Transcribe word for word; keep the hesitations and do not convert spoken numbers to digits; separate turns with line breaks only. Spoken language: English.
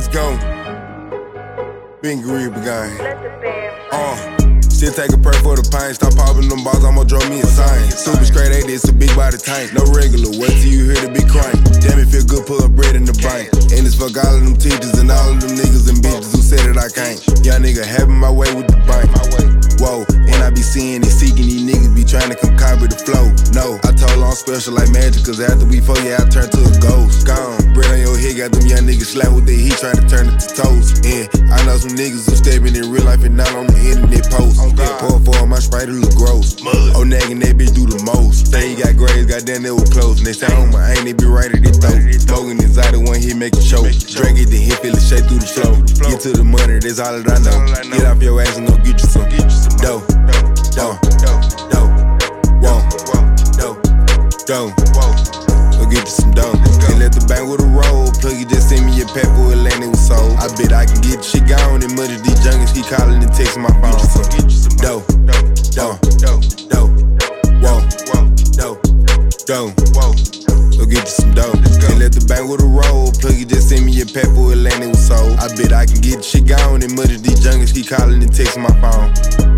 go. Been Garib gang. Uh, still take a prayer for the pain. Stop popping them balls, I'ma draw me insane. Super straight eight, it's a big body tank. No regular, wait till you hear the big crank. Damn, it feel good, put a bread in the bank. And it's fuck all of them teachers and all of them niggas and bitches who said that I can't. Young nigga having my way with the bank. Whoa, and I be seeing and seeking these niggas be trying to come copy the flow. No, I told I'm special like magic, cause after we four, yeah, I turn to a ghost. Gone, bread on your head, got them young niggas slap with their heat, trying to turn it to toast. And I know some niggas who stepping in real life and not on the internet post. Yeah, pour for my Sprite, it look gross. Oh, nagging that bitch do the most. Say he got grades, goddamn, they were close. Next time on my aim, they be right at their throat. Smoking inside the one hit, make it choke. Drink it, then hit, feel it shake through the flow. Get to the money, that's all that I know. Get off your ass and go get you some. Dough, dough, dough, whoa, dough, dough, go get you some dough. And let the bank with a roll. Plug it, just send me a pack for Atlanta with soul. I bet I can get shit gone. And much of these junkies keep calling and texting my phone. Dough, dough, dough, whoa, dough, dough, go get you some dough. And let the bank with a roll. Plug it, just send me a pack for Atlanta with soul. I bet I can get shit gone. And much of these junkies keep calling and texting my phone.